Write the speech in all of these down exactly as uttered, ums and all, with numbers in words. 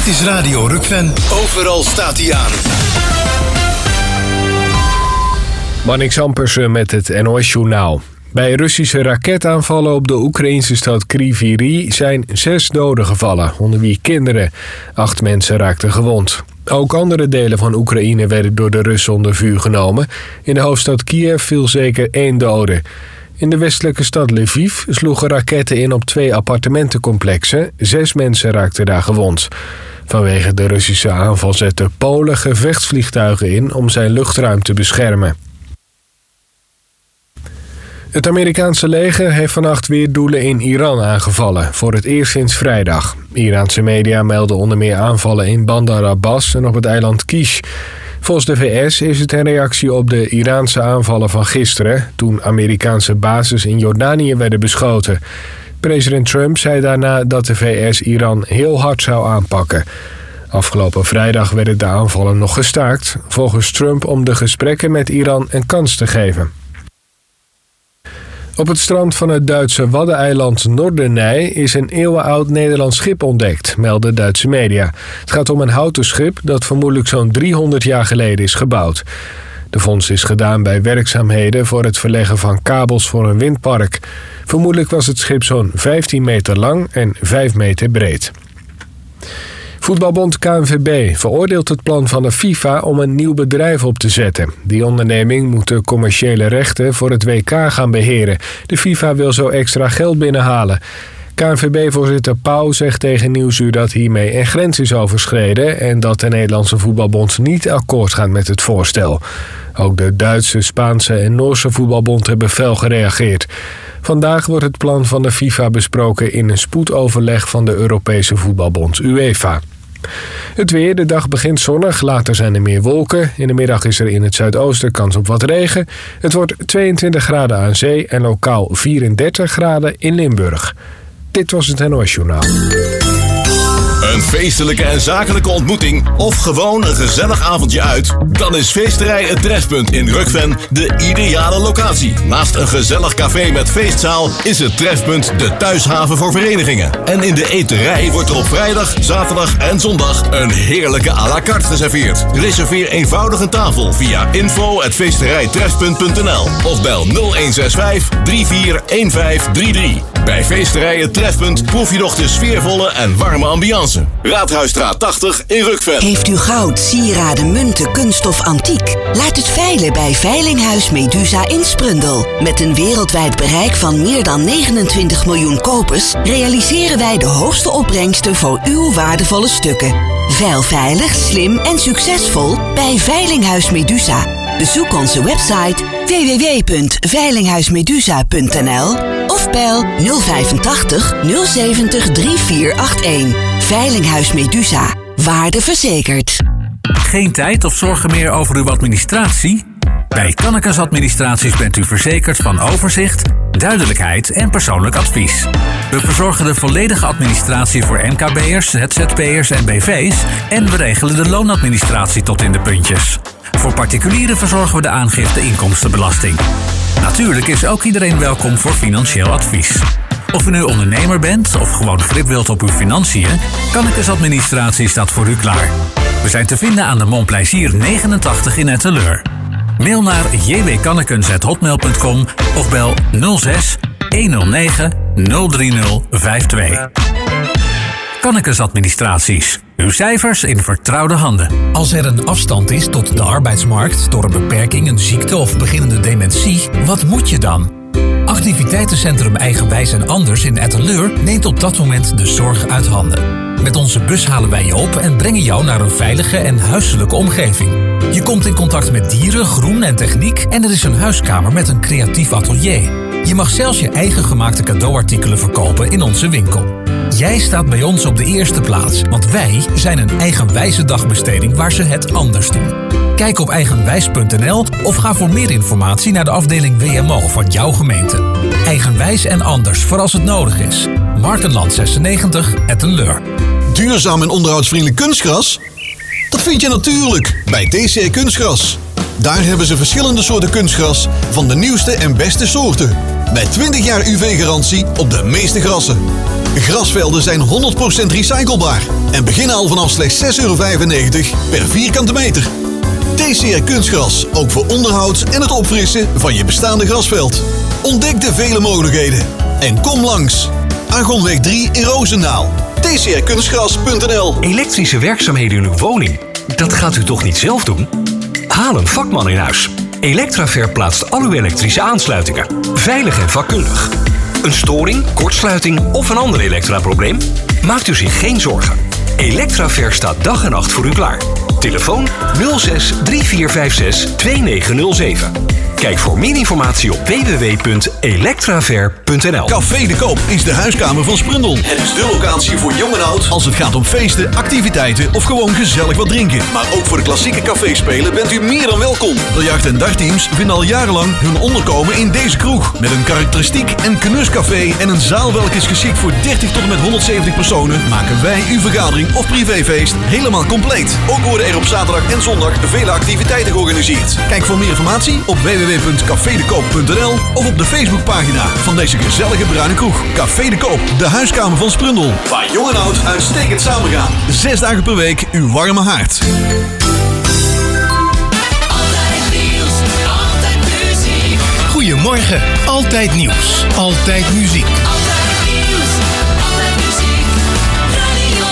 Dit is Radio Rukven. Overal staat hij aan. Marnix Ampersen met het N O S-journaal. Bij Russische raketaanvallen op de Oekraïnse stad Kryvyi Rih zijn zes doden gevallen, onder wie kinderen. Acht mensen raakten gewond. Ook andere delen van Oekraïne werden door de Russen onder vuur genomen. In de hoofdstad Kiev viel zeker één dode. In de westelijke stad Lviv sloegen raketten in op twee appartementencomplexen. Zes mensen raakten daar gewond. Vanwege de Russische aanval zetten Polen gevechtsvliegtuigen in om zijn luchtruim te beschermen. Het Amerikaanse leger heeft vannacht weer doelen in Iran aangevallen, voor het eerst sinds vrijdag. Iraanse media melden onder meer aanvallen in Bandar Abbas en op het eiland Kish. Volgens de V S is het een reactie op de Iraanse aanvallen van gisteren, toen Amerikaanse bases in Jordanië werden beschoten. President Trump zei daarna dat de V S Iran heel hard zou aanpakken. Afgelopen vrijdag werden de aanvallen nog gestaakt, volgens Trump om de gesprekken met Iran een kans te geven. Op het strand van het Duitse waddeneiland Norderney is een eeuwenoud Nederlands schip ontdekt, melden Duitse media. Het gaat om een houten schip dat vermoedelijk zo'n driehonderd jaar geleden is gebouwd. De vondst is gedaan bij werkzaamheden voor het verleggen van kabels voor een windpark. Vermoedelijk was het schip zo'n vijftien meter lang en vijf meter breed. Voetbalbond K N V B veroordeelt het plan van de FIFA om een nieuw bedrijf op te zetten. Die onderneming moet de commerciële rechten voor het W K gaan beheren. De FIFA wil zo extra geld binnenhalen. K N V B-voorzitter Pauw zegt tegen Nieuwsuur dat hiermee een grens is overschreden en dat de Nederlandse voetbalbond niet akkoord gaat met het voorstel. Ook de Duitse, Spaanse en Noorse voetbalbond hebben fel gereageerd. Vandaag wordt het plan van de FIFA besproken in een spoedoverleg van de Europese voetbalbond UEFA. Het weer, de dag begint zonnig, later zijn er meer wolken. In de middag is er in het zuidoosten kans op wat regen. Het wordt tweeëntwintig graden aan zee en lokaal vierendertig graden in Limburg. Dit was het N O S-journaal. Een feestelijke en zakelijke ontmoeting of gewoon een gezellig avondje uit? Dan is Feesterij Het Trefpunt in Rukven de ideale locatie. Naast een gezellig café met feestzaal is het Trefpunt de thuishaven voor verenigingen. En in de eterij wordt er op vrijdag, zaterdag en zondag een heerlijke à la carte geserveerd. Reserveer eenvoudig een tafel via info at feesterijtrefpunt punt n l of bel nul een zes vijf drie vier een vijf drie drie. Bij Feesterij Het Trefpunt proef je nog de sfeervolle en warme ambiance. Raadhuisstraat tachtig in Rukven. Heeft u goud, sieraden, munten, kunst of antiek? Laat het veilen bij Veilinghuis Medusa in Sprundel. Met een wereldwijd bereik van meer dan negenentwintig miljoen kopers realiseren wij de hoogste opbrengsten voor uw waardevolle stukken. Veil veilig, slim en succesvol bij Veilinghuis Medusa. Bezoek onze website w w w punt veilinghuismedusa punt n l of bel nul vijfentachtig nul zeventig drie vier acht een. Veilinghuis Medusa. Waarde verzekerd. Geen tijd of zorgen meer over uw administratie? Bij Kannekes Administraties bent u verzekerd van overzicht, duidelijkheid en persoonlijk advies. We verzorgen de volledige administratie voor M K B'ers, Z Z P'ers en B V's en we regelen de loonadministratie tot in de puntjes. Voor particulieren verzorgen we de aangifte inkomstenbelasting. Natuurlijk is ook iedereen welkom voor financieel advies. Of u nu ondernemer bent of gewoon grip wilt op uw financiën, Kannekes Administratie staat voor u klaar. We zijn te vinden aan de Montplaisir negenentachtig in Etteleur. Mail naar j w kannekens at hotmail punt com of bel nul zes honderd negen nul drie nul vijf twee. Kannekes Administraties. Uw cijfers in vertrouwde handen. Als er een afstand is tot de arbeidsmarkt door een beperking, een ziekte of beginnende dementie, wat moet je dan? Activiteitencentrum Eigenwijs en Anders in Etteleur neemt op dat moment de zorg uit handen. Met onze bus halen wij je op en brengen jou naar een veilige en huiselijke omgeving. Je komt in contact met dieren, groen en techniek en er is een huiskamer met een creatief atelier. Je mag zelfs je eigen gemaakte cadeauartikelen verkopen in onze winkel. Jij staat bij ons op de eerste plaats, want wij zijn een eigenwijze dagbesteding waar ze het anders doen. Kijk op eigenwijs punt n l of ga voor meer informatie naar de afdeling W M O van jouw gemeente. Eigenwijs en Anders voor als het nodig is. Markenland zesennegentig, Etteleur. Duurzaam en onderhoudsvriendelijk kunstgras? Dat vind je natuurlijk bij D C Kunstgras. Daar hebben ze verschillende soorten kunstgras van de nieuwste en beste soorten. Met twintig jaar U V-garantie op de meeste grassen. Grasvelden zijn honderd procent recyclebaar en beginnen al vanaf slechts zes euro vijfennegentig per vierkante meter. T C R Kunstgras, ook voor onderhoud en het opfrissen van je bestaande grasveld. Ontdek de vele mogelijkheden en kom langs. Argonweg drie in Roosendaal. T C R kunstgras punt n l. Elektrische werkzaamheden in uw woning, dat gaat u toch niet zelf doen? Haal een vakman in huis. Electraver plaatst al uw elektrische aansluitingen. Veilig en vakkundig. Een storing, kortsluiting of een ander elektraprobleem? Maakt u zich geen zorgen. Electraver staat dag en nacht voor u klaar. Telefoon nul zes drie vier vijf zes twee negen nul zeven. Kijk voor meer informatie op w w w punt electraver punt n l. Café de Koop is de huiskamer van Sprundel. Het is de locatie voor jong en oud als het gaat om feesten, activiteiten of gewoon gezellig wat drinken. Maar ook voor de klassieke caféspelen bent u meer dan welkom. Biljart- en dartteams vinden al jarenlang hun onderkomen in deze kroeg. Met een karakteristiek en knuscafé en een zaal welke is geschikt voor dertig tot en met honderdzeventig personen, maken wij uw vergadering of privéfeest helemaal compleet. Ook worden er op zaterdag en zondag vele activiteiten georganiseerd. Kijk voor meer informatie op w w w punt café de koop punt n l of op de Facebookpagina van deze gezellige bruine kroeg. Café de Koop, de huiskamer van Sprundel. Waar jong en oud uitstekend samengaan. Zes dagen per week uw warme haard. Altijd nieuws, altijd muziek. Goedemorgen, altijd nieuws, altijd muziek. Altijd nieuws, altijd muziek. Radio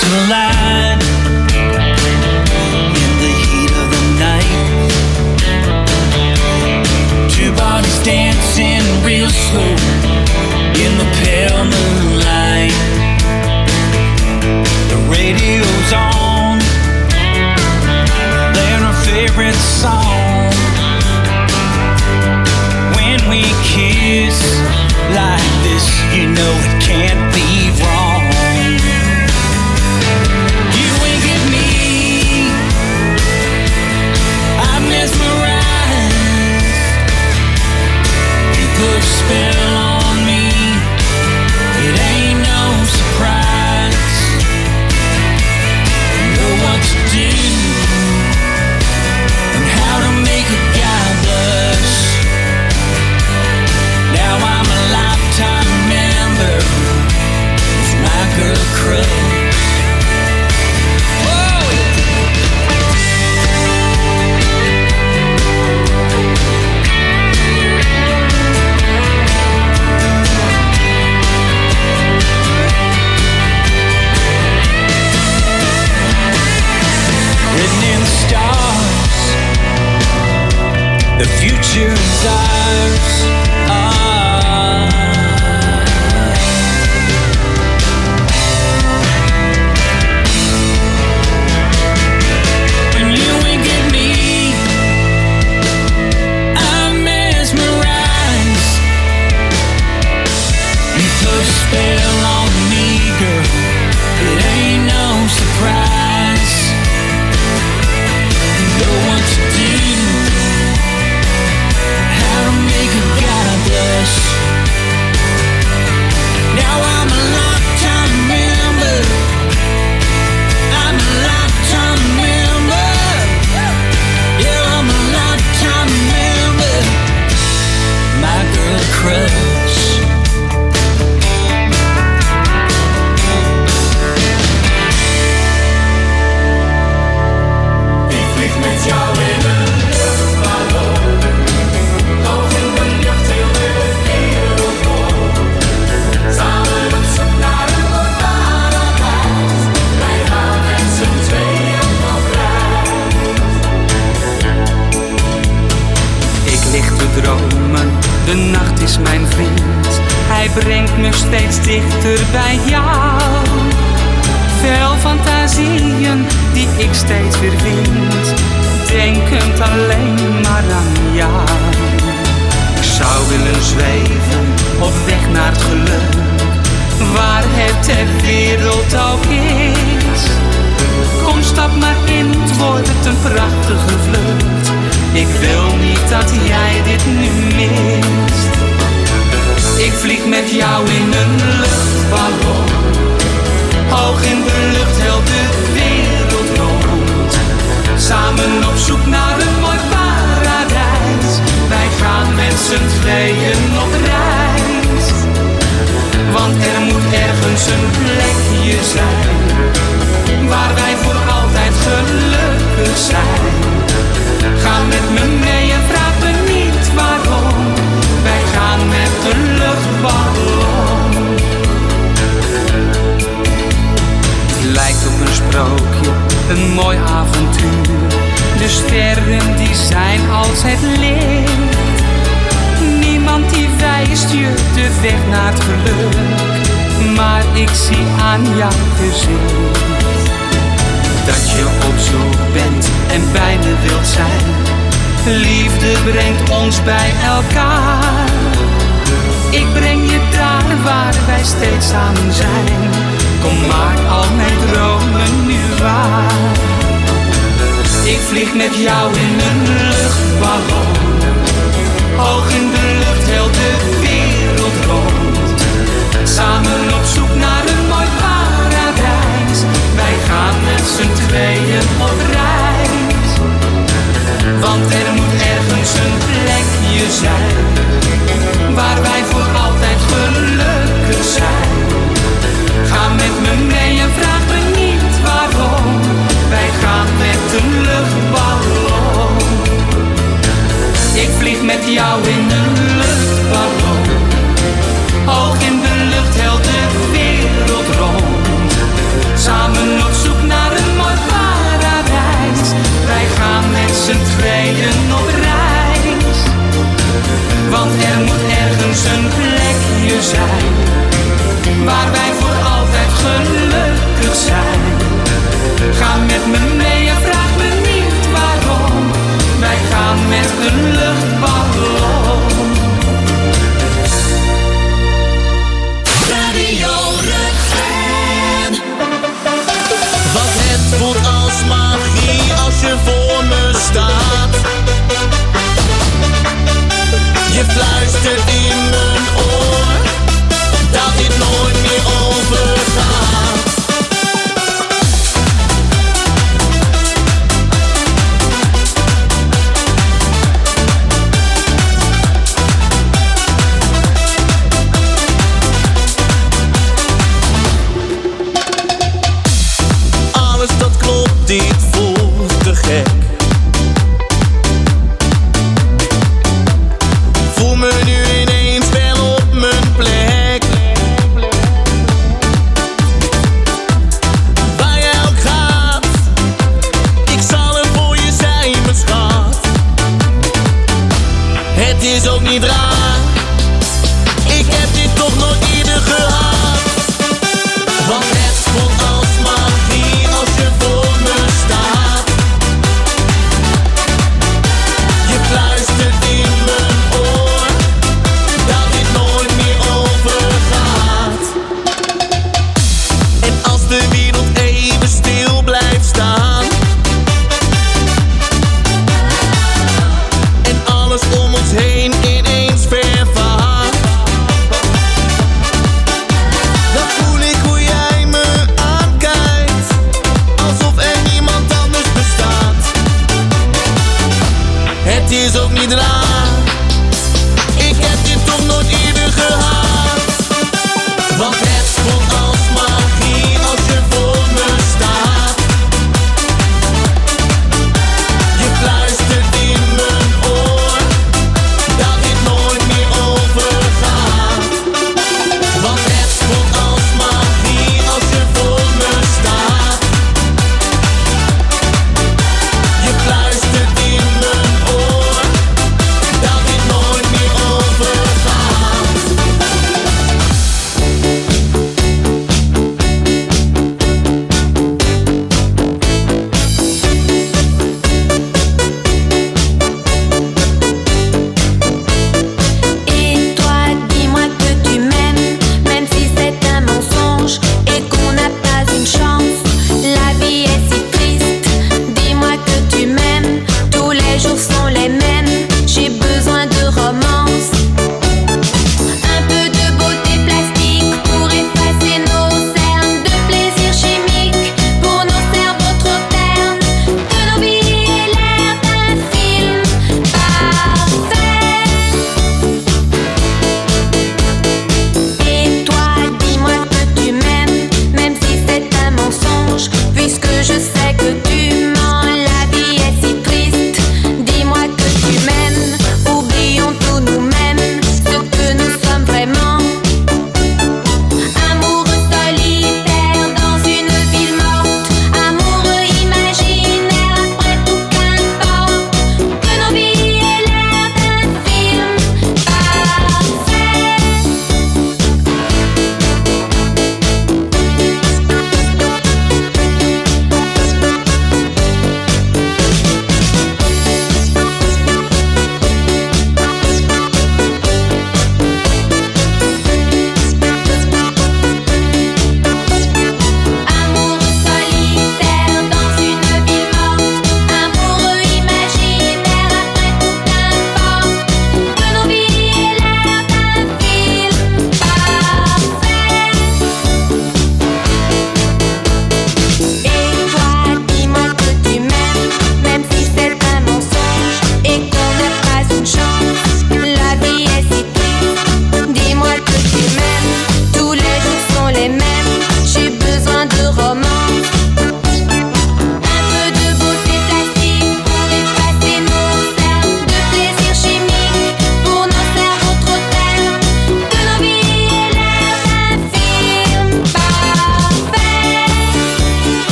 hearts collide in the heat of the night. Two bodies dancing real slow in the pale moonlight. The radio's on, playing our favorite song. When we kiss like this, you know it can't be wrong. You wink at me, I'm mesmerized. You put a spell on me, it ain't no surprise. You know what to do and how to make a guy blush. Now I'm a lifetime member of my girl crush. Written in the stars, the future is ours. Ah. When you wink at me, I'm mesmerized. You put a spell on me, girl, it ain't no surprise. You know what to do, how to make a guy blush. Now I'm a lifetime member, I'm a lifetime member. Yeah, I'm a lifetime member, my girl crush. Ik vlieg met jou in een luchtballon, hoog in de lucht heel de wereld rond. Samen op zoek naar een mooi paradijs, wij gaan met z'n tweeën op reis. Ik lig te dromen, de nacht is mijn vriend. Hij brengt me steeds dichter bij jou. Veel fantasieën die ik steeds weer vind, denkend alleen maar aan jou. Ik zou willen zweven op weg naar het geluk, waar het ter wereld ook is. Kom, stap maar in, het wordt een prachtige vlucht. Ik wil niet dat jij dit nu mist. Ik vlieg met jou in een luchtballon, hoog in de lucht heel de wereld rond. Samen op zoek naar een mooi paradijs, wij gaan met z'n tweeën op reis. Want er moet ergens een plekje zijn, waar wij voor altijd gelukkig zijn. Ga met me mee en vraag me niet waarom, wij gaan met een luchtballon. Het lijkt op een sprookje, een mooi avontuur. De sterren die zijn als het licht. Niemand die wijst je de weg naar het geluk, maar ik zie aan jouw gezicht dat je op zoek bent en bij me wilt zijn. Liefde brengt ons bij elkaar. Ik breng je daar waar wij steeds samen zijn. Kom, maak al mijn dromen nu waar. Ik vlieg met jou in een luchtballon, hoog in de lucht heel de wereld rond. Samen op zoek naar een mooi paradijs, wij gaan met z'n tweeën op reis. Want er moet ergens een plekje zijn, waar wij voor altijd gelukkig zijn. Ga met me mee en vraag me niet waarom, wij gaan met een luchtballon. Ik vlieg met jou in een luchtballon, hoog in de lucht heel de wereld rond. Samen tijden op reis. Want er moet ergens een plekje zijn waar wij voor altijd gelukkig zijn. Ga met me mee en vraag me niet waarom. Wij gaan met een luchtballon. Radio Rukven. Wat het voelt als magie als je voor me staat. Je fluistert in mijn oor dat dit nooit meer overgaat. Alles dat klopt, dit voelt te gek. Voel me nu ineens wel op mijn plek. Waar jij ook gaat, ik zal er voor je zijn, mijn schat. Het is ook niet raar, ik heb dit toch nog eerder gehad. Want het voelt als magie als je voor me staat. Je fluistert in mijn oor dat dit nooit meer overgaat. En als de wereld even stil blijft staan en alles om ons heen ineens vervaagt, dan voel ik hoe jij me aankijkt, alsof er niemand anders bestaat. Het is ook niet raar, ik heb dit toch nooit eerder gehad. Want het voelt als magie als je voor me staat. Je fluistert in mijn oor dat dit nooit meer overgaat. Want het voelt als magie als je voor me staat. Je fluistert in mijn oor dat dit nooit meer overgaat. Et toi, dis-moi que tu m'aimes, même si c'est un mensonge et qu'on n'a pas une chance. La vie est si triste. Dis-moi que tu m'aimes, tous les jours sont les mêmes. J'ai besoin de romance, un peu de beauté plastique pour effacer nos cernes, de plaisir chimique pour nos cerveaux trop ternes, de nos vies l'air d'un film parfait. Et toi, dis-moi que tu m'aimes, même si c'est un mensonge, puisque je sais que tu mens. La vie est si triste. Dis-moi que tu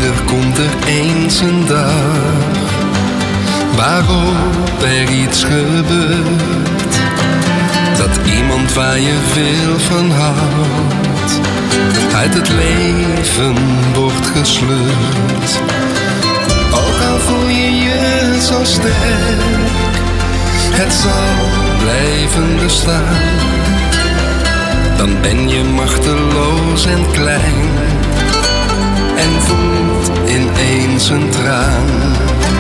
ieder komt er eens een dag waarop er iets gebeurt, dat iemand waar je veel van houdt uit het leven wordt gesleurd. Ook al voel je je zo sterk, het zal blijven bestaan. Dan ben je machteloos en klein en voelt ineens een traan.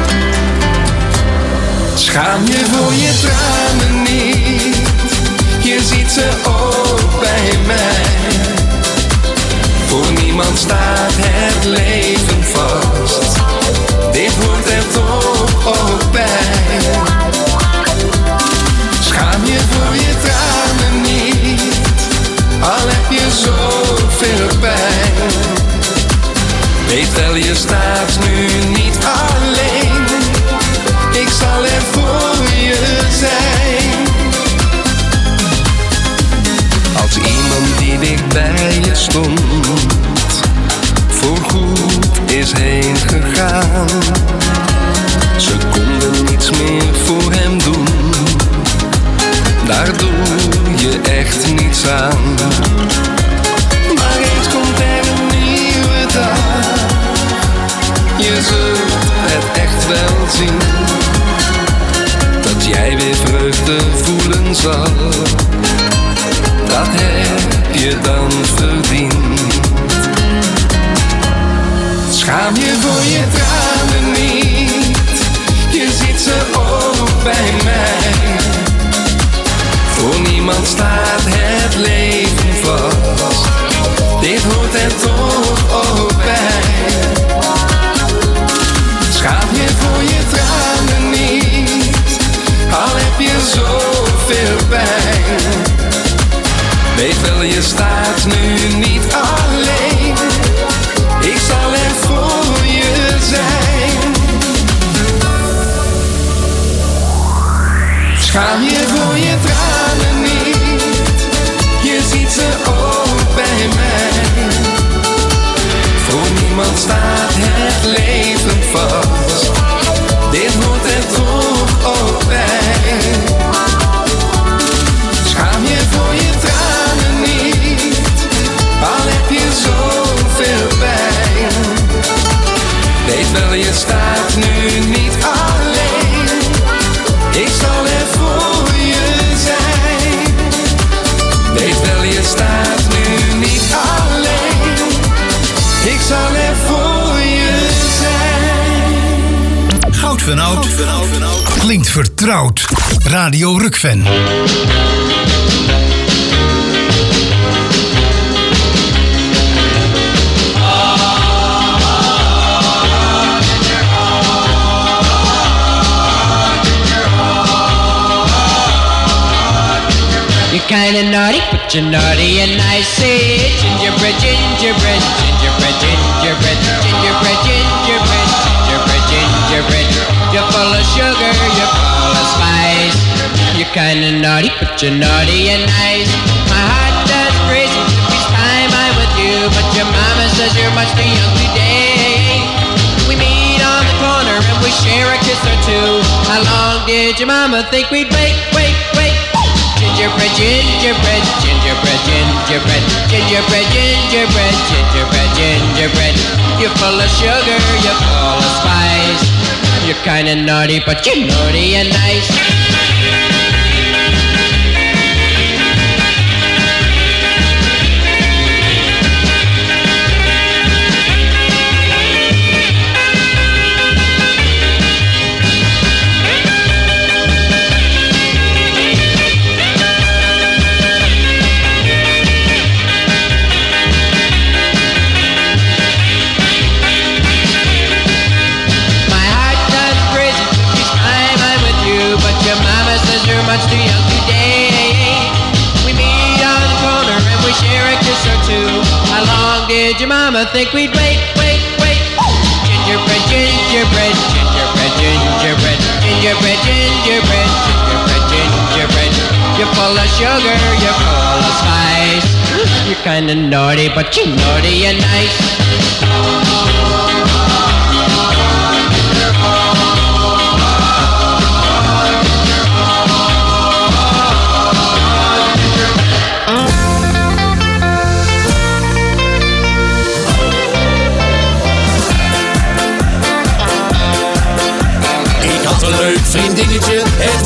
Schaam je voor je tranen niet, je ziet ze ook bij mij. Voor niemand staat het leven vast, dit hoort er toch ook bij. Schaam je voor je tranen niet, al heb je zoveel pijn. Weet wel, je staat nu niet alleen, ik zal er voor je zijn. Als iemand die dicht bij je stond voorgoed is heen gegaan, ze konden niets meer voor hem doen, daar doe je echt niets aan. Maar eens komt er een nieuwe dag, je zult het echt wel zien, dat jij weer vreugde voelen zal, dat heb je dan verdiend. Schaam je voor je tranen niet, je ziet ze ook bij mij. Voor niemand staat het leven vast, dit hoort er toch ook bij. Schaam je voor je tranen niet, al heb je zoveel pijn. Weet wel, je staat nu niet alleen, ik zal er voor je zijn. Schaam je voor je tranen niet, je ziet ze ook bij mij. Voor niemand staat het leven vast, dit hoort er toch ook bij. Schaam je voor je tranen niet, al heb je zoveel pijn. Weet wel, je staat nu niet alleen, ik zal er voor je zijn. Weet wel, je staat nu niet alleen, ik zal er voor je zijn. Goud van Oud klinkt vertrouwd. Radio Rukven. You're kinda naughty, but you're naughty and nice. Say it, gingerbread, gingerbread, gingerbread, gingerbread, gingerbread, gingerbread, gingerbread, gingerbread. You're full of sugar, you're full of spice. You're kinda naughty, but you're naughty and nice. My heart does crazy each time I'm with you, but your mama says you're much too young today. We meet on the corner and we share a kiss or two. How long did your mama think we'd wait, wait, wait? Gingerbread, gingerbread, gingerbread, gingerbread, gingerbread, gingerbread, gingerbread, gingerbread. You're full of sugar, you're full of spice. You're kinda naughty, but you're naughty and nice. Much too young today. We meet on the corner and we share a kiss or two. How long did your mama think we'd wait, wait, wait? Gingerbread, gingerbread, gingerbread, gingerbread, gingerbread, gingerbread, gingerbread, gingerbread. You're full of sugar, you're full of spice. You're kinda naughty, but you're naughty and nice.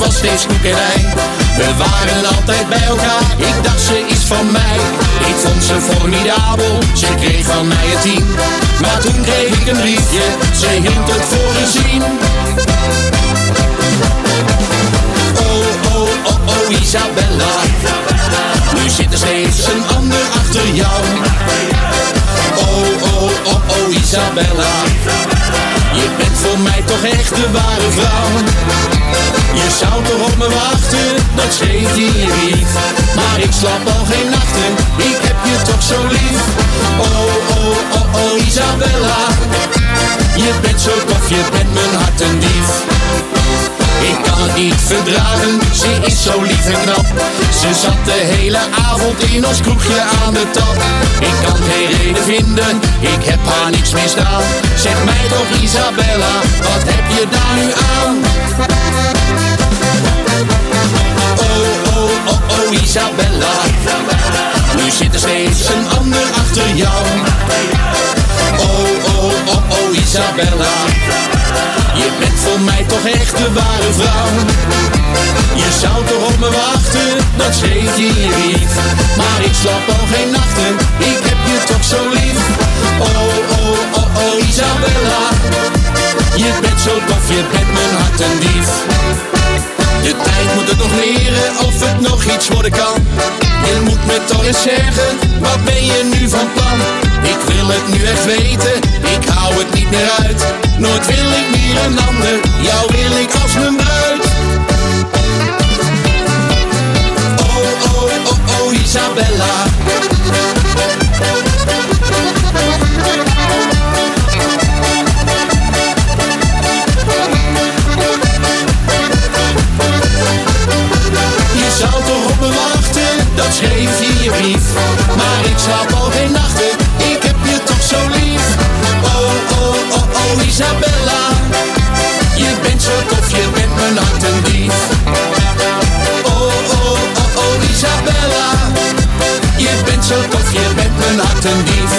was steeds koek en ei. We waren altijd bij elkaar, ik dacht ze is van mij. Ik vond ze formidabel, ze kreeg van mij een tien. Maar toen kreeg ik een briefje, ze hield het voor een zien. Oh, oh, oh, oh, Isabella. Nu zit er steeds een ander achter jou. Oh, oh, oh, oh, Isabella. Je bent voor mij toch echt de ware vrouw. Je zou toch op me wachten, dat schreef je in je brief. Maar ik slaap al geen nachten, ik heb je toch zo lief. Oh, oh, oh, oh, Isabella. Je bent zo tof, je bent mijn hart een dief. Ik kan het niet verdragen, ze is zo lief en knap. Ze zat de hele avond in ons kroegje aan de tap. Ik kan geen reden vinden, ik heb haar niks misdaan. Zeg mij toch Isabella, wat heb je daar nu aan? Oh, oh, oh, oh Isabella. Nu zit er steeds een ander achter jou. Oh, oh, oh, oh Isabella. Je bent voor mij toch echt de ware vrouw. Je zou toch op me wachten, dat schreef je in je brief. Maar ik slaap al geen nachten, ik heb je toch zo lief. Oh, oh, oh, oh Isabella. Je bent zo tof, je bent mijn hart een dief. De tijd moet het nog leren of het nog iets worden kan. Je moet me toch eens zeggen, wat ben je nu van plan? Ik wil het nu echt weten, ik hou het niet meer uit. Nooit wil ik meer een ander, jou wil ik als mijn bruid. Oh, oh, oh, oh Isabella. Je zou toch op me wachten, dat schreef je in je brief. Maar ik slaap al geen nachten, ik heb je toch zo lief. Oh, oh, oh, oh Isabella. Je bent zo tof, je bent mijn hart een dief. Oh, oh, oh, oh Isabella. Je bent zo tof, je bent mijn hart een dief.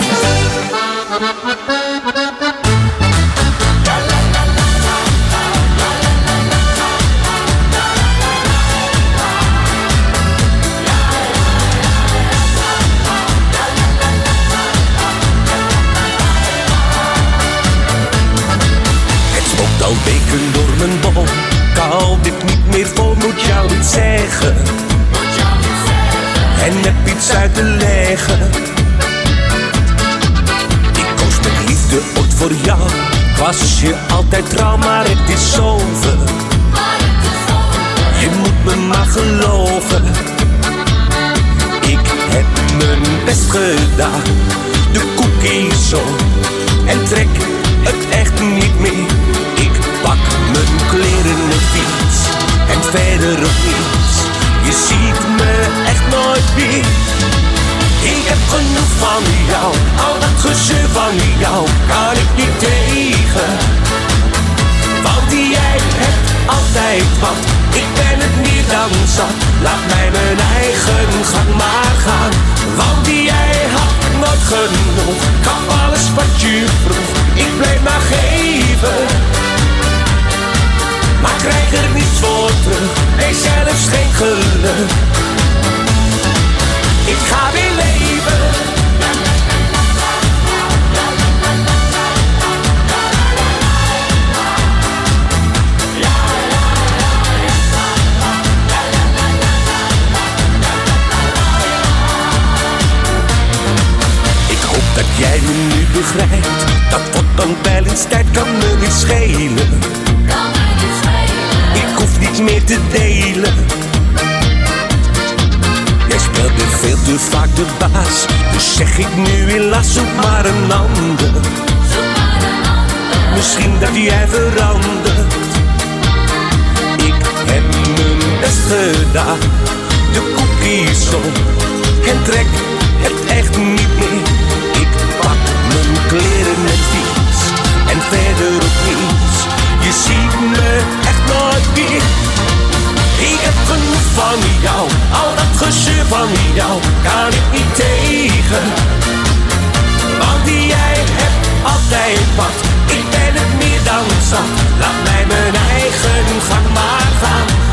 Al weken door mijn bol, ik hou dit niet meer vol, moet jou iets zeggen. En heb iets uit te leggen. Ik koos met liefde ooit voor jou, ik was je altijd trouw, maar het is over. Je moet me maar geloven. Ik heb mijn best gedaan, de cookies op en trek het echt niet meer. Ik pak mijn kleren en fiets en verder op niets. Je ziet me echt nooit meer. Ik heb genoeg van jou, al dat gezeur van jou kan ik niet tegen. Want jij hebt altijd wat, ik ben het meer dan zat. Laat mij mijn eigen gang maar gaan. Want jij had nooit genoeg, gaf alles wat je vroeg. Ik bleef maar geven, maar krijg er niets voor terug, nee zelfs geen geluk. Ik ga weer leven. Ik hoop dat jij me nu begrijpt, dat wordt dan wel eens tijd, kan me niet schelen. Ik hoef niets meer te delen. Jij speelde veel te vaak de baas, dus zeg ik nu helaas, zoek maar een ander. Misschien dat jij verandert. Ik heb mijn best gedaan, de cookies op en trek het echt niet meer. Ik pak mijn kleren en fiets en verder op niets. Je ziet me echt nooit meer. Ik heb genoeg van jou, al dat gezeur van jou kan ik niet tegen. Want jij hebt altijd wat, ik ben het meer dan zat. Laat mij mijn eigen gang maar gaan.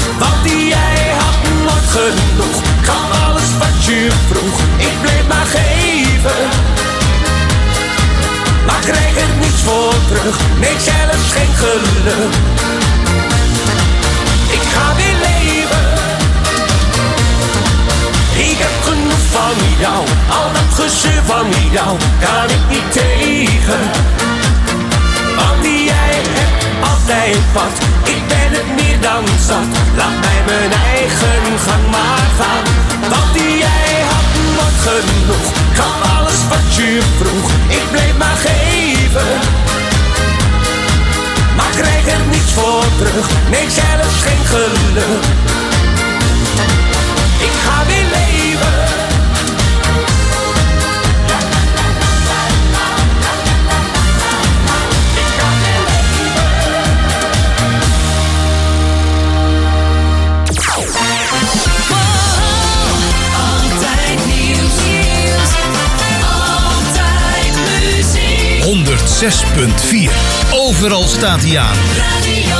terug, nee zelfs geen geluk. Ik ga weer leven. Ik heb genoeg van jou, al dat gezeur van jou kan ik niet tegen. Want jij hebt altijd wat, ik ben het meer dan zat. Laat mij mijn eigen gang maar gaan. Want jij had nooit genoeg, gaf alles wat je vroeg. Ik bleef maar geven, maar kreeg er niets voor terug. Nee, zelfs geen geluk. Ik ga weer leven. honderdzes punt vier. Overal staat hij aan. Radio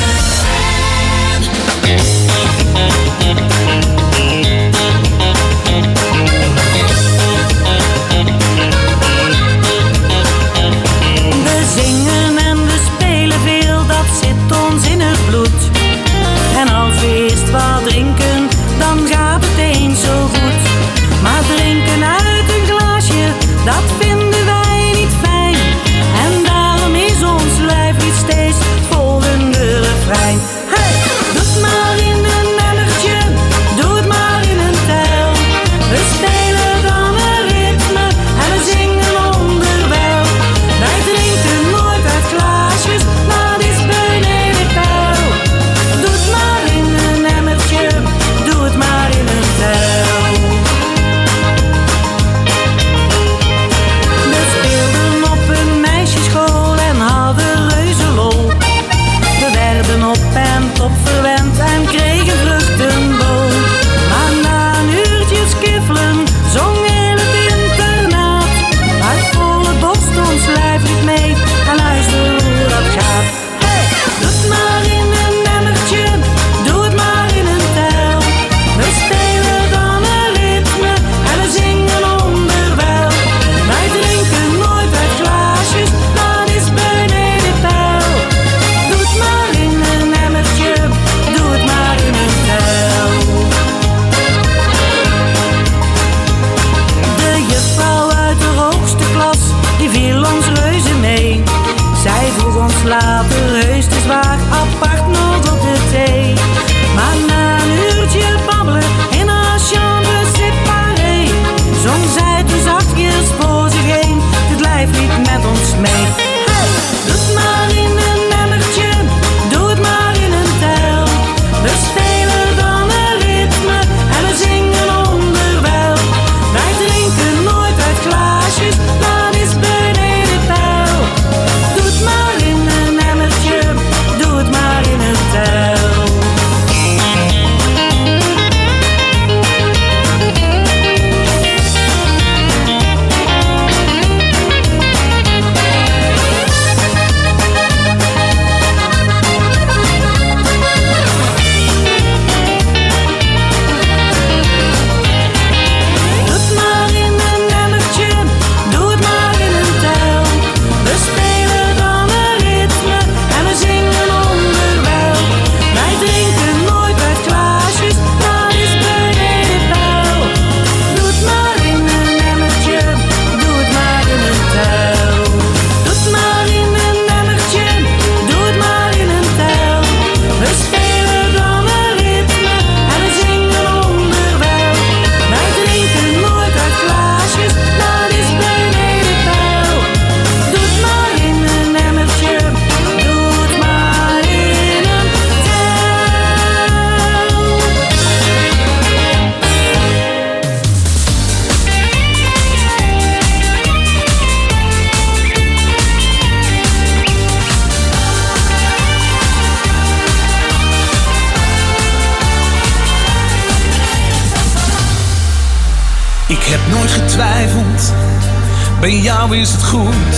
We zingen en we spelen veel, dat zit ons in het bloed. En als we eerst wat drinken, dan gaat het eens zo goed. Maar drinken uit een glaasje, dat vinden wij niet fijn. En daarom is ons lijf niet steeds het volgende refrein. Hey, doe het maar in een emmertje, doe het maar in een tel. We spelen dan een ritme en we zingen onderwijl. Wij drinken nooit uit glaasjes, maar het is beneden peil. Doe het maar in een emmertje, doe het maar in een tel. We speelden op een meisjesschool en hadden reuze lol. We werden op en top verwend en kregen vruchtenbol. Maar na een uurtje skiffelen zong heel het internaat. Uit volle borst ons lijf liep mee en luister hoe dat gaat. Hey, doe het maar in een emmertje, doe het maar in een tel. We spelen dan een ritme en we zingen onderwijl. Wij drinken nooit uit glaasjes, dat is beneden peil. Doe het maar in een emmertje, doe het maar in een tel. De juffrouw uit de hoogste klas, die viel ons reuze mee. Zij vroeg ons later heus te zwaar apart nog op de thee. Maar na een uurtje babbelen in haar chambre séparé, zong zij toen zachtjes voor zich heen het lijflied met ons mee. Hey, doe het maar in een emmertje, doe het maar in een tel. We spelen dan een ritme en we zingen onderwijl. Wij drinken nooit uit glaasjes, dat is beneden peil. Doe het maar in een emmertje, doe het maar in een tel. Doe het maar in een emmertje, doe het maar in een tel. We spelen dan een ritme en we zingen onderwijl. Wij drinken nooit uit glaasjes, dat is beneden peil. Doe het maar in een emmertje, doe het maar in een tel. Doe het maar in een emmertje, doe het maar in een tel. We spelen dan een ritme en we zingen onderwijl. Wij drinken nooit uit glaasjes, dat is beneden peil. Doe het maar in een emmertje, doe het maar in een Ik heb nooit getwijfeld, bij jou is het goed.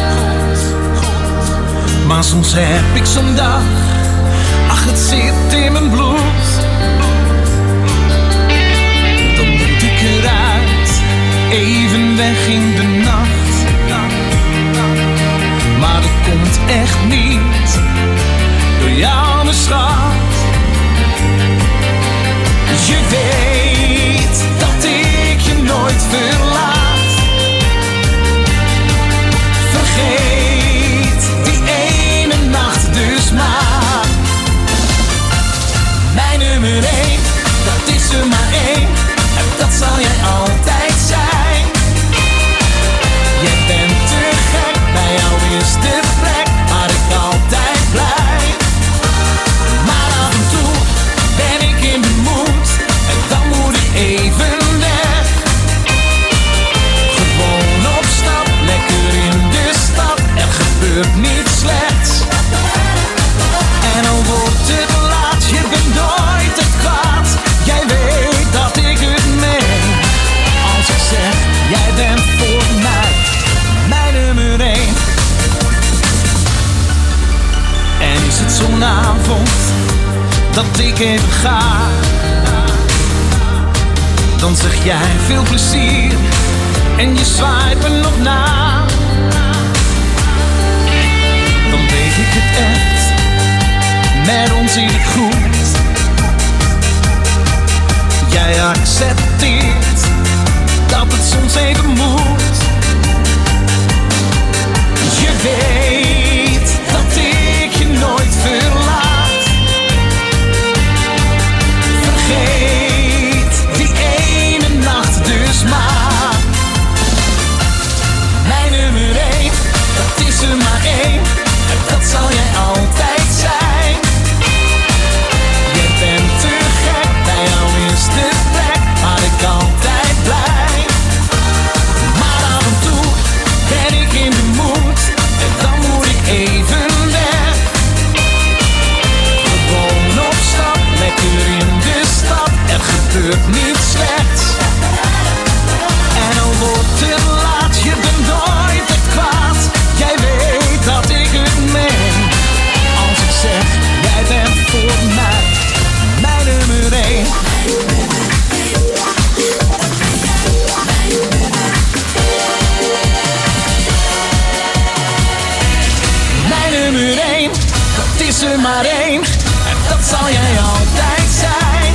Maar soms heb ik zo'n dag, ach het zit in mijn bloed. Dan moet ik eruit, even weg in de nacht. Maar er komt echt niet door jou, mijn schat. Je weet dat ik je nooit verlaat. Vergeet die ene nacht dus maar. Mijn nummer één, dat is er maar één. En dat zal jij altijd zijn. Jij bent te gek, bij jou is de plek waar ik altijd blijf. Maar af en toe ben ik in de moed en dan moet ik even weg. Gewoon op stap, lekker in de stad, er gebeurt niets slechts. En al wordt het laat, je bent nooit het kwaad. Jij weet dat ik het meen. Als ik zeg, jij bent voor mij, mijn nummer één. En is het zo'n avond dat ik even ga, dan zeg jij veel plezier en je zwaait me nog na. Dan weet ik het echt, met ons zit het goed. Jij accepteert dat het soms even moet. Je weet dat ik je nooit verlaat. Vergeet die ene nacht dus maar. Mijn nummer één, dat is er maar één. En dat zal jij altijd zijn. Je bent te gek, bij jou is de plek waar ik altijd blijf. Maar af en toe ben ik in de moed en dan moet ik even weg. Gewoon op stap, lekker in de stad, er gebeurt niets slechts. En al wordt het laat, je bent nooit het kwaad. Jij weet dat ik het meen. Als ik zeg, jij bent voor mij, mijn nummer één. Mijn nummer één, dat is er maar één. En dat zal jij altijd zijn.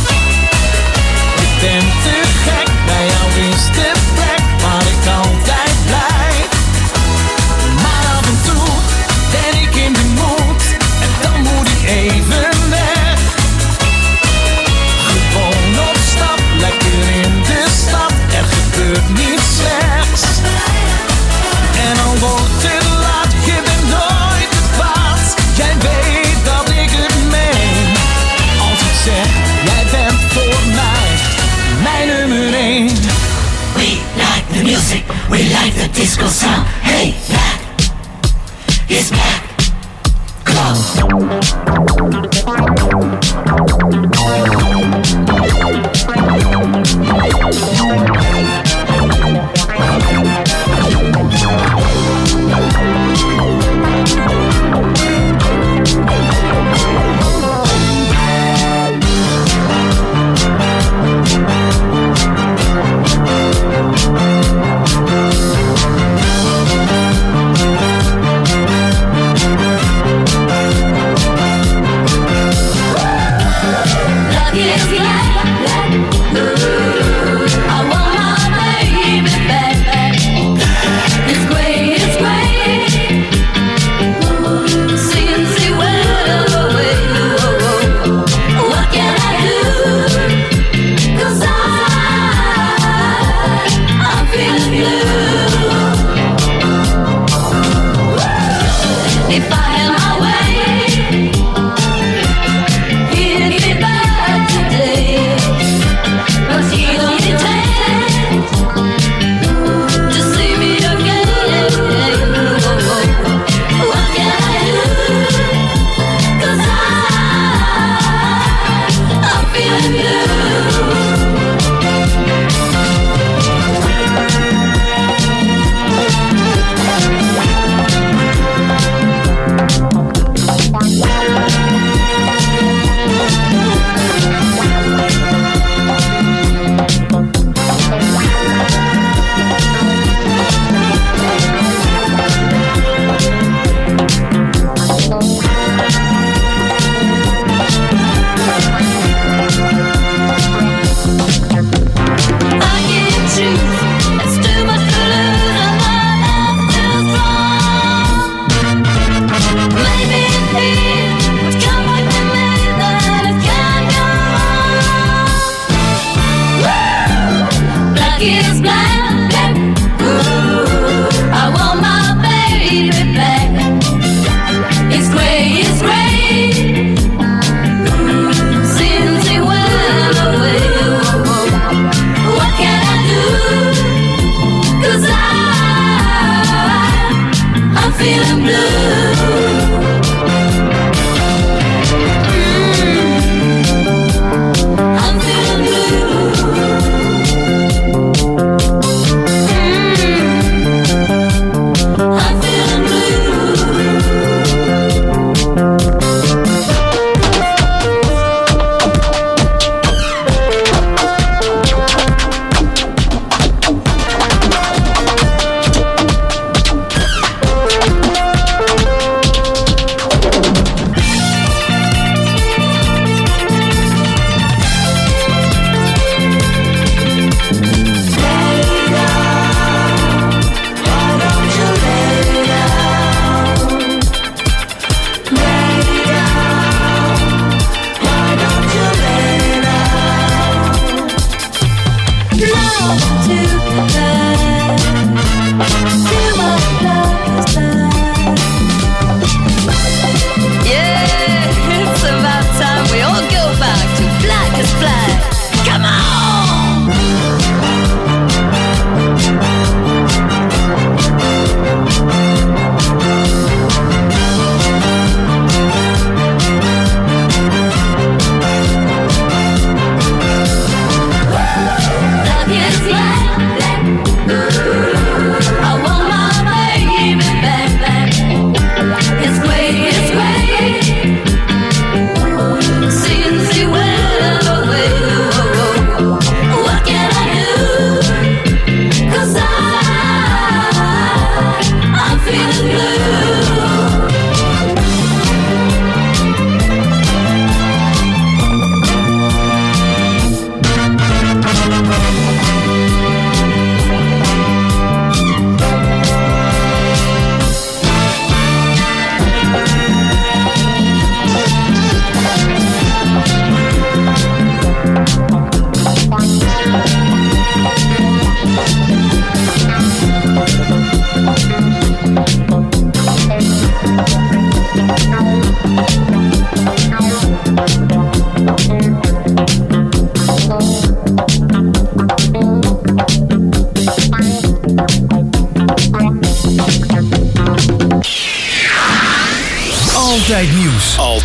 Ik ben te gek, bij jou is de plek waar ik altijd blijf. Maar af en toe ben ik in de moed en dan moet ik even weg. Gewoon op stap, lekker in de stad, er gebeurt niets slechts. En al wordt het laat, je bent nooit het kwaad. Jij weet dat ik het meen. Als ik zeg, jij bent voor mij, mijn nummer één. We like the music, we like the disco sound. Hey, back, it's back,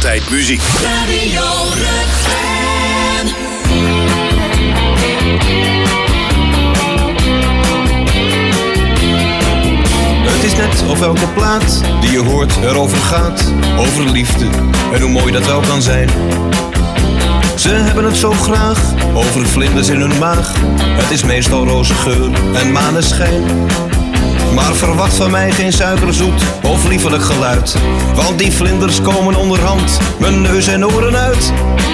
Altijd muziek. Radio Rukven. Het is net of elke plaat die je hoort erover gaat. Over liefde en hoe mooi dat wel kan zijn. Ze hebben het zo graag over vlinders in hun maag. Het is meestal roze geur en maneschijn. Maar verwacht van mij geen suikerzoet of liefelijk geluid. Want die vlinders komen onderhand mijn neus en oren uit.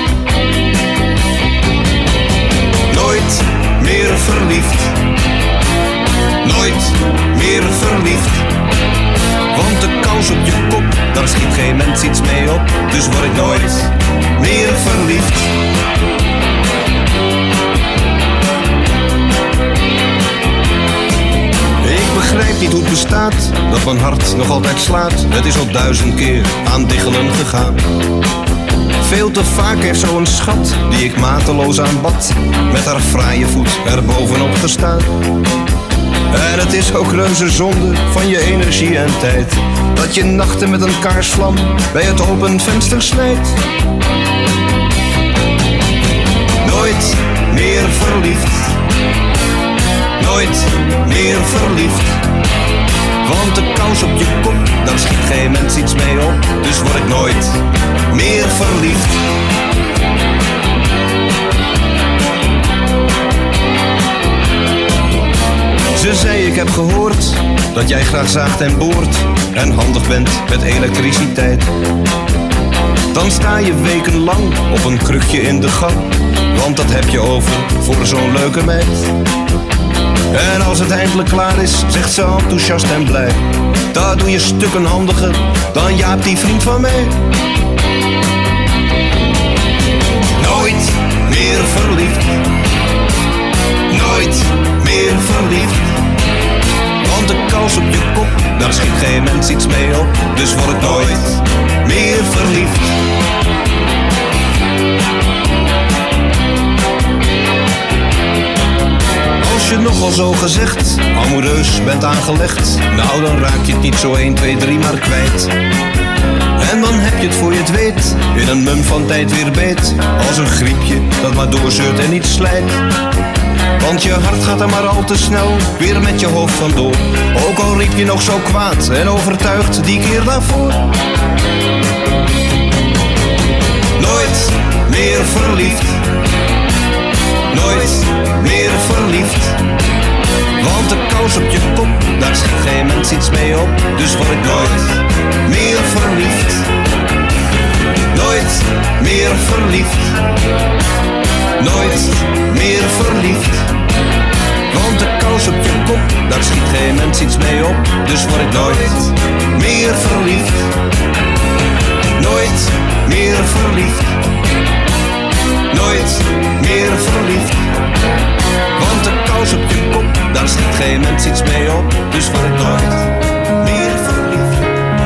Nooit meer verliefd. Nooit meer verliefd. Want de kous op je kop, daar schiet geen mens iets mee op. Dus word ik nooit meer verliefd. Ik begrijp niet hoe het bestaat, dat mijn hart nog altijd slaat. Het is al duizend keer aan diggelen gegaan. Veel te vaak heeft zo'n schat, die ik mateloos aanbad, met haar fraaie voet er bovenop gestaan. En het is ook reuze zonde van je energie en tijd, dat je nachten met een kaarsvlam bij het open venster snijdt. Nooit meer verliefd. Nooit meer verliefd. Want de kous op je kop, daar schiet geen mens iets mee op. Dus word ik nooit meer verliefd. Ze zei ik heb gehoord dat jij graag zaagt en boort en handig bent met elektriciteit. Dan sta je wekenlang op een krukje in de gang, want dat heb je over voor zo'n leuke meid. En als het eindelijk klaar is, zegt ze enthousiast en blij, daar doe je stukken handiger dan Jaap die vriend van mij. Nooit meer verliefd. Nooit meer verliefd. Want de kous op je kop, daar schiet geen mens iets mee op. Dus word ik nooit meer verliefd. Als je nogal zo gezegd amoureus bent aangelegd, nou dan raak je het niet zo één, twee, drie maar kwijt. En dan heb je het voor je het weet in een mum van tijd weer beet, als een griepje dat maar doorzeurt en niet slijt. Want je hart gaat er maar al te snel weer met je hoofd vandoor, ook al riep je nog zo kwaad en overtuigd die keer daarvoor. Nooit meer verliefd. Nooit meer verliefd. Want de kous op je kop, daar schiet geen mens iets mee op. Dus word ik nooit meer verliefd. Nooit meer verliefd. Nooit meer verliefd. Want de kous op je kop, daar schiet geen mens iets mee op. Dus word ik nooit meer verliefd. Nooit meer verliefd. Nooit meer verliefd. Want de kous op je kop, daar schiet geen mens iets mee op. Dus word ik nooit meer verliefd.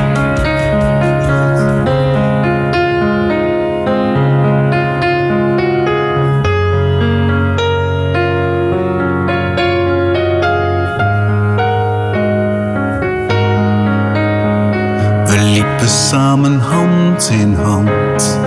We liepen samen hand in hand,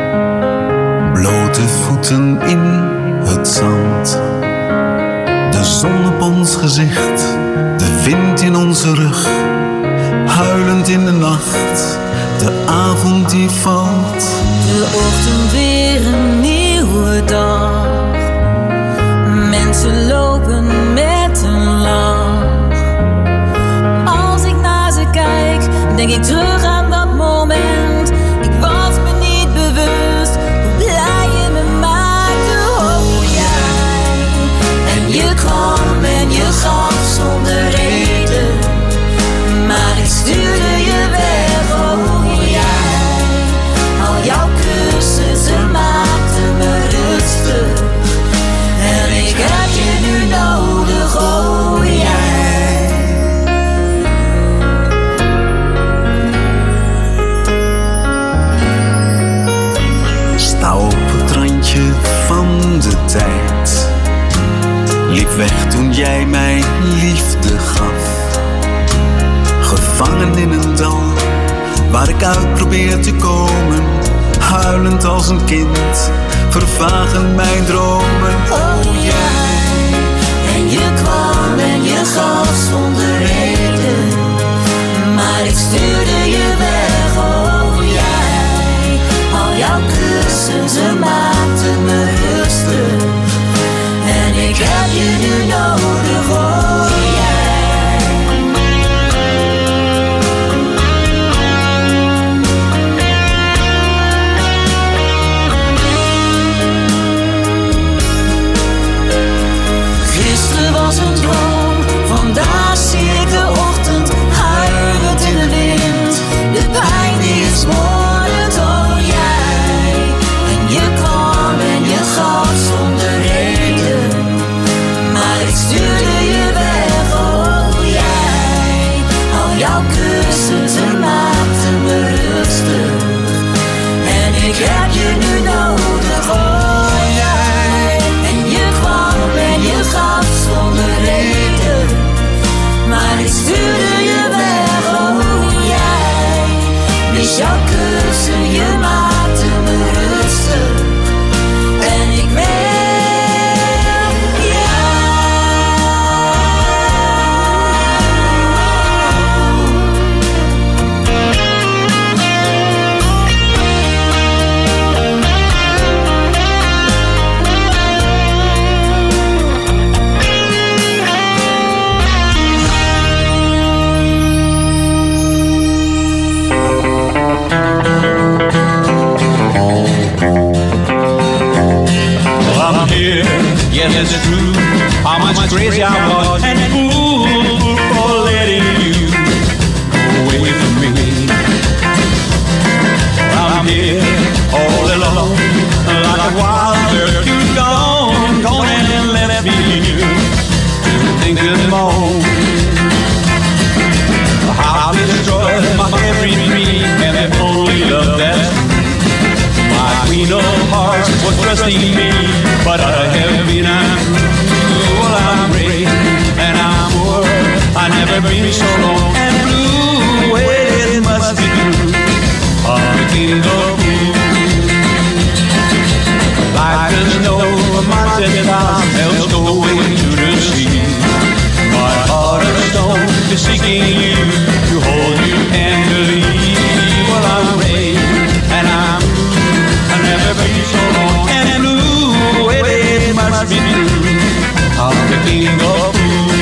blote voeten in het zand. De zon op ons gezicht, de wind in onze rug, huilend in de nacht, de avond die valt. De ochtend weer een nieuwe dag, mensen lopen met een lach. Als ik naar ze kijk, denk ik terug aan dat moment. Ik was me niet bewust hoe blij je me maakte. Oh jij, en je kwam en je gaf zonder reden, maar ik stuurde je weg. Oh jij, al jouw kussen, ze maakten me rustig. En ik heb je nu nodig, oh jij. Sta op het randje van de tijd, liep weg toen jij mij liefde gaf. Gevangen in een dal, waar ik uit probeer te komen, Huilend als een kind, vervagen mijn dromen. Oh jij, en je kwam en je gaf zonder reden, maar ik stuurde je weg. Oh jij, al jouw kussen, ze maakten me rustig, en ik heb je nu nodig. Oh jij. Was een droom, vandaag zie ik de ochtend huilend in de wind. De pijn die is moordend, oh jij. En je kwam en je gaf zonder reden, maar ik stuurde je weg, oh jij. Al jouw kussen, ze maakten me rustig, en ik heb je nu nodig, oh jij. En je kwam en je gaf zonder reden, maar ik stuurde je weg, oh jij. Dus jouw kussen, je maakte me rustig, en ik wil yes, it's true how much crazy I was and fool for letting you go away from me. I'm here all alone, like a wild bird who's gone, gone and left me here to think of more. How to destroy my every dream and if only love that's my queen of hearts was trusting me, but I have been well, I'm brave and I'm poor. I never been so long and blue. Well, it must be true. I'm the king of fools. Life is no mountain top, else go away to the sea. My heart of stone is seeking you to hold you and believe. Well, I'm brave and I'm I've never been so long and blue. Well, it must be true. I'm the king of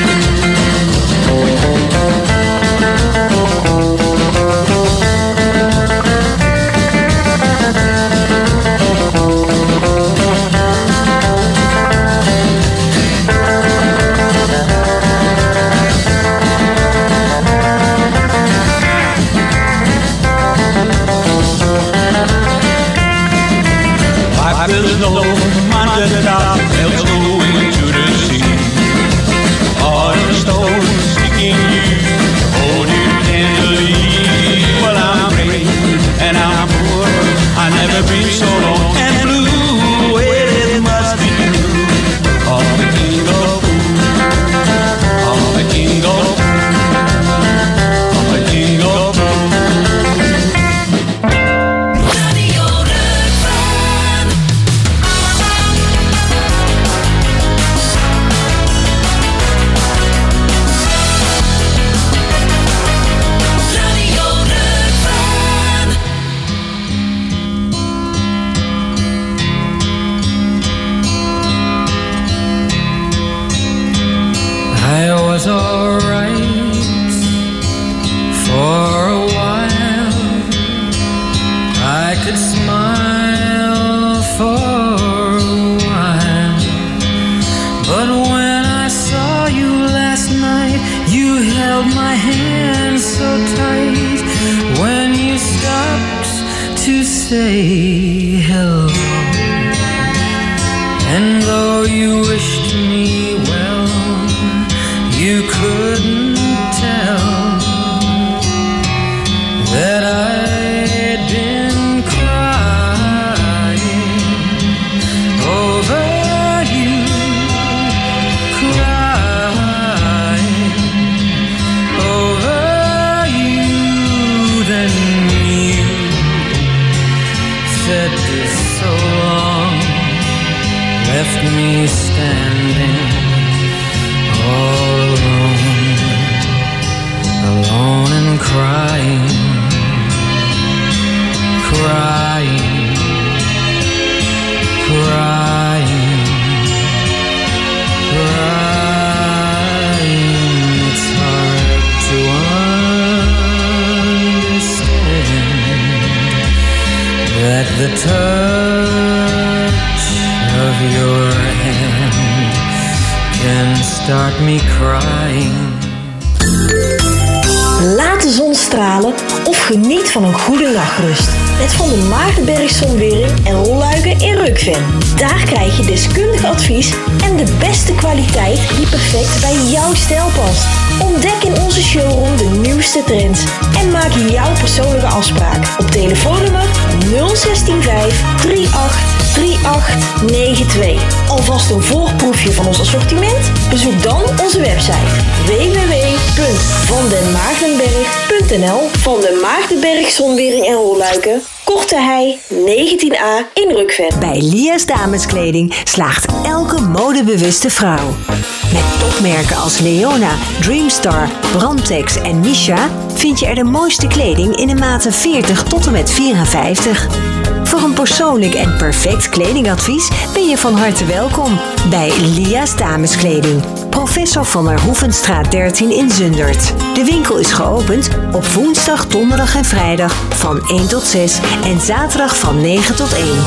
there's no mountain top, else going to the sea. All the stones seeking you, hold you tenderly. Well, I'm brave and I'm poor. I've never been so long and blue. Well, it must be true. I'm the king of fools. I'm the king of fools. I'm the king of fools. I was alright for a while. I could smile for a while. But when I saw you last night, you held my hand so tight. When you stopped to say hello, and though you wished me well, you couldn't tell that I'd been crying over you, crying over you. Then you said start me crying. Laat de zon stralen of geniet van een goede nachtrust. Met Van der Maartenberg Zonwering en Rolluiken in Rukven. Daar krijg je deskundig advies en de beste kwaliteit die perfect bij jouw stijl past. Ontdek in onze showroom de nieuwste trends en maak jouw persoonlijke afspraak op telefoonnummer nul zes vijf drie acht drie acht negen twee. Alvast een voorproefje van ons assortiment? Bezoek dan onze website w w w punt van den maartenberg punt n l. Van den Maartenberg Zonwering en Rolluiken, Korte Hei negentien a in Rukven. Bij Lia's Dameskleding slaagt elke modebewuste vrouw. Met topmerken als Leona, Dreamstar, Brandtex en Misha vind je er de mooiste kleding in de maten veertig tot en met vierenvijftig. Voor een persoonlijk en perfect kledingadvies ben je van harte welkom bij Lia's Dameskleding. Professor van der Hoevenstraat dertien in Zundert. De winkel is geopend op woensdag, donderdag en vrijdag van één tot zes en zaterdag van negen tot één.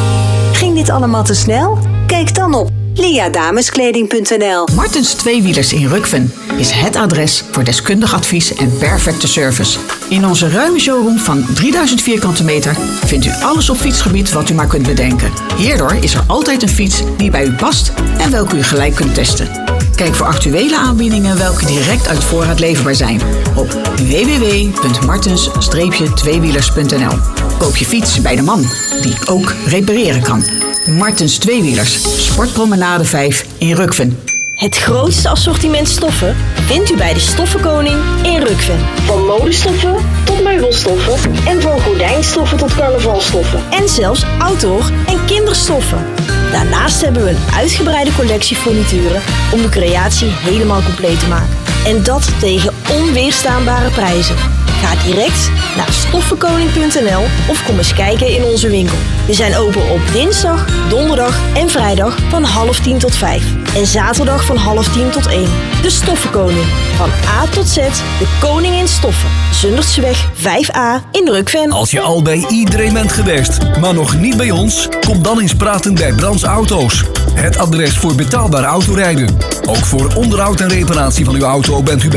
Ging dit allemaal te snel? Kijk dan op lia dameskleding punt n l. Martens Tweewielers in Rukven is het adres voor deskundig advies en perfecte service. In onze ruime showroom van drieduizend vierkante meter vindt u alles op fietsgebied wat u maar kunt bedenken. Hierdoor is er altijd een fiets die bij u past en welke u gelijk kunt testen. Kijk voor actuele aanbiedingen welke direct uit voorraad leverbaar zijn op w w w punt martens tweewielers punt n l. Koop je fiets bij de man die ook repareren kan. Martens Tweewielers, Sportpromenade vijf in Rukven. Het grootste assortiment stoffen vindt u bij de Stoffenkoning in Rukven. Van modestoffen tot meubelstoffen en van gordijnstoffen tot carnavalstoffen. En zelfs outdoor- en kinderstoffen. Daarnaast hebben we een uitgebreide collectie furnituren om de creatie helemaal compleet te maken. En dat tegen onweerstaanbare prijzen. Ga direct naar stoffenkoning punt n l of kom eens kijken in onze winkel. We zijn open op dinsdag, donderdag en vrijdag van half tien tot vijf. En zaterdag van half tien tot één. De Stoffenkoning. Van A tot Z, de koning in stoffen. Zundertseweg vijf a in Rukven. Als je al bij iedereen bent geweest, maar nog niet bij ons, kom dan eens praten bij Brands Auto's. Het adres voor betaalbaar autorijden. Ook voor onderhoud en reparatie van uw auto bent u bij